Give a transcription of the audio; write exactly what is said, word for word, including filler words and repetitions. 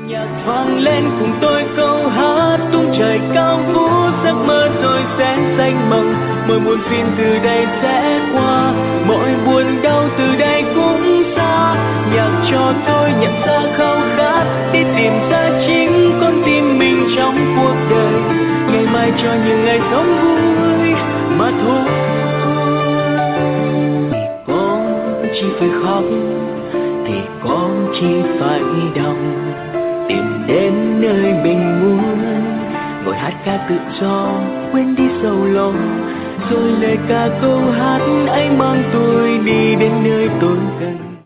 Nhạc vang lên cùng tôi câu hát tung trời cao vũ, giấc mơ rồi sẽ xanh mộng, mọi buồn phiền từ đây sẽ qua, mọi buồn đau từ đây cũng xa. Nhạc cho tôi nhận ra khao khát, đi tìm ra chính con tim mình trong cuộc đời, ngày mai cho những ngày sống vui mà thôi. Con chỉ phải khóc thì con chỉ phải đau, tìm đến nơi mình muốn, ngồi hát ca tự do quên đi sầu lo, rồi lời ca câu hát ấy mang tôi đi đến nơi tôi cần.